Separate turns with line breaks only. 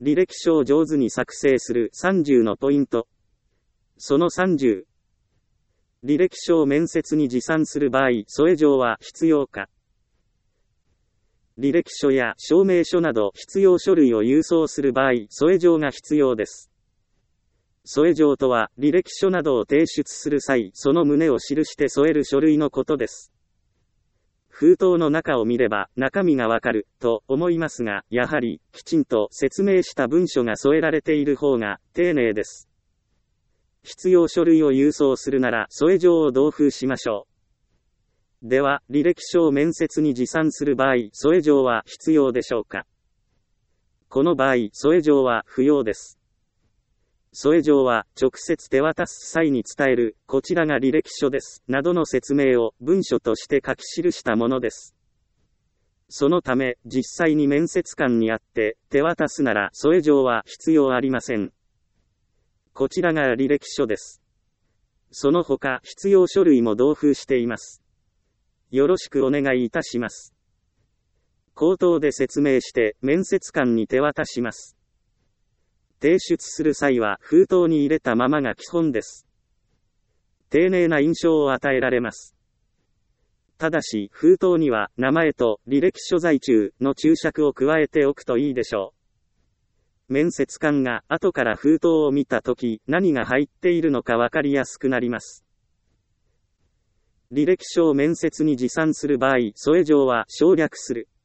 履歴書を上手に作成する30のポイント。その30。履歴書を面接に持参する場合、添え状は必要か。履歴書や証明書など必要書類を郵送する場合、添え状が必要です。添え状とは、履歴書などを提出する際、その旨を記して添える書類のことです。封筒の中を見れば、中身がわかる、と思いますが、やはり、きちんと説明した文書が添えられている方が、丁寧です。必要書類を郵送するなら、添え状を同封しましょう。では、履歴書を面接に持参する場合、添え状は必要でしょうか。この場合、添え状は不要です。添え状は、直接手渡す際に伝える、こちらが履歴書です、などの説明を文書として書き記したものです。そのため、実際に面接官にあって、手渡すなら添え状は必要ありません。こちらが履歴書です。その他、必要書類も同封しています。よろしくお願いいたします。口頭で説明して、面接官に手渡します。提出する際は封筒に入れたままが基本です。丁寧な印象を与えられます。ただし、封筒には名前と履歴書在中の注釈を加えておくといいでしょう。面接官が後から封筒を見たとき、何が入っているのかわかりやすくなります。履歴書を面接に持参する場合、添え状は省略する。